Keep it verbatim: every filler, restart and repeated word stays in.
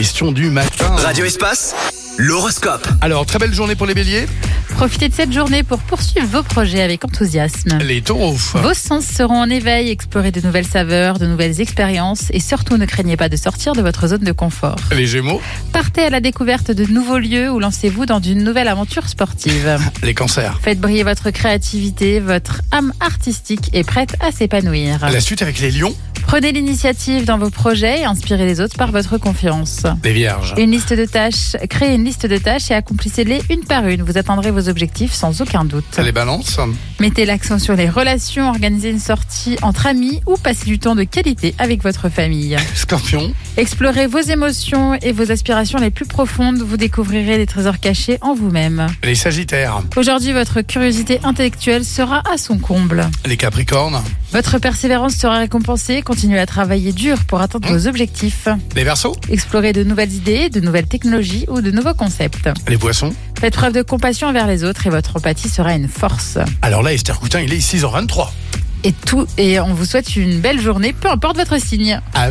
Question du matin. Radio Espace, l'horoscope. Alors, très belle journée pour les béliers. Profitez de cette journée pour poursuivre vos projets avec enthousiasme. Les taureaux. Vos sens seront en éveil, explorez de nouvelles saveurs, de nouvelles expériences et surtout ne craignez pas de sortir de votre zone de confort. Les gémeaux. Partez à la découverte de nouveaux lieux ou lancez-vous dans une nouvelle aventure sportive. Les cancers. Faites briller votre créativité, votre âme artistique est prête à s'épanouir. La suite avec les lions. Prenez l'initiative dans vos projets et inspirez les autres par votre confiance. Les vierges. Une liste de tâches, créez une liste de tâches et accomplissez-les une par une. Vous atteindrez vos objectifs sans aucun doute. Les balances. Mettez l'accent sur les relations, organisez une sortie entre amis ou passez du temps de qualité avec votre famille. Scorpion. Explorez vos émotions et vos aspirations les plus profondes. Vous découvrirez des trésors cachés en vous-même. Les sagittaires. Aujourd'hui, votre curiosité intellectuelle sera à son comble. Les capricornes. Votre persévérance sera récompensée. Continuez à travailler dur pour atteindre Mmh. vos objectifs. Les verseaux. Explorez de nouvelles idées, de nouvelles technologies ou de nouveaux concepts. Les poissons. Faites preuve de compassion envers les autres et votre empathie sera une force. Alors là, Esther Coutin, il est six heures vingt-trois. Et tout, et on vous souhaite une belle journée, peu importe votre signe. Ah